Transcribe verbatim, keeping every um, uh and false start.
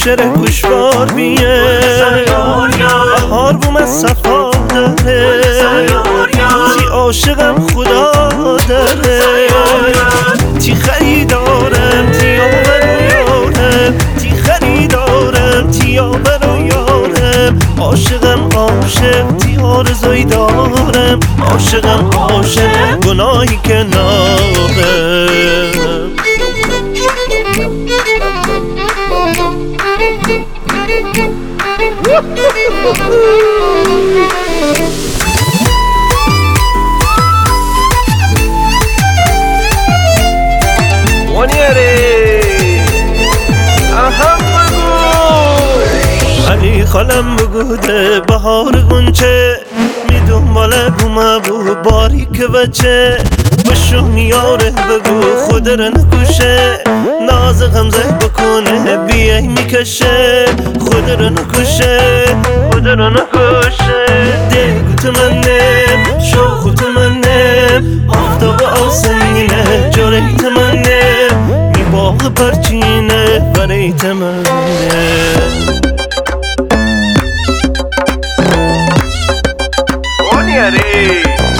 شره گوشوار بیه بهار بوم از صفا داره تی عاشقم خدا داره تی خریدارم تی آور و یارم تی خریدارم تی آور و یارم عاشقم عاشق تی آرزوی دارم عاشقم عاشق گناهی که نارم علی خالم بگوده بهار گنچه می دنباله بومه بو باری که بچه بشو میاره بگو خود رو نکشه ناز غمزه بکنه بیای میکشه خود رو نکشه خود رو نکشه دگو تمنم شوخو تمنم آفتاب آسمینه جوری تمنم می باغ پرچینه برای تمنم Oniari